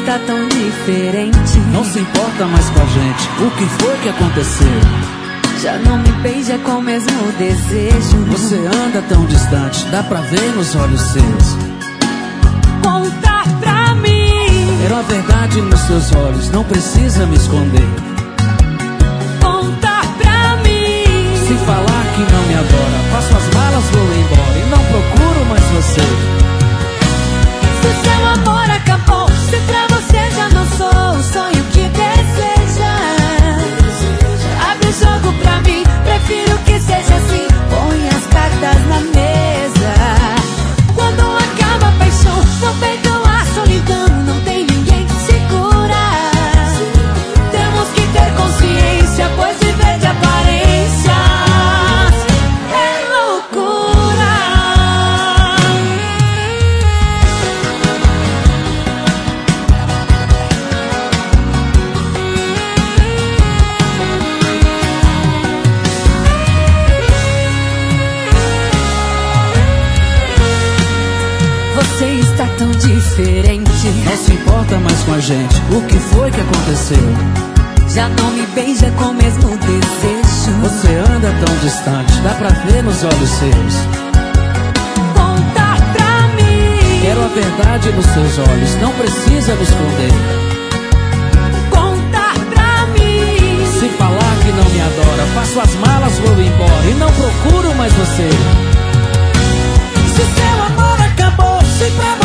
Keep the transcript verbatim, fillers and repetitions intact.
está tão diferente. Não se importa mais com a gente. O que foi que aconteceu? Já não me beija com o mesmo desejo. Você anda tão distante, dá pra ver nos olhos seus. Conta pra mim. Era a verdade nos seus olhos, não precisa me esconder. Conta pra mim. Se falar que não me adora, faço as malas, vou embora e não procuro mais você. Se seu amor acabou, se pra você já não sou o sonho que deseja, abre o jogo pra mim, prefiro que seja assim. Põe as cartas na mesa. Quando acaba a paixão, vou perdoar a solidão. Não tem ninguém que segura. Temos que ter consciência, pois viver de aparências é loucura. Você está tão diferente. Não se importa mais com a gente. O que foi que aconteceu? Já não me beija com o mesmo desejo. Você anda tão distante, dá pra ver nos olhos seus. Conta pra mim. Quero a verdade nos seus olhos, não precisa me esconder. Conta pra mim. Se falar que não me adora, faço as malas, vou embora e não procuro mais você. Se seu amor acabou, se pra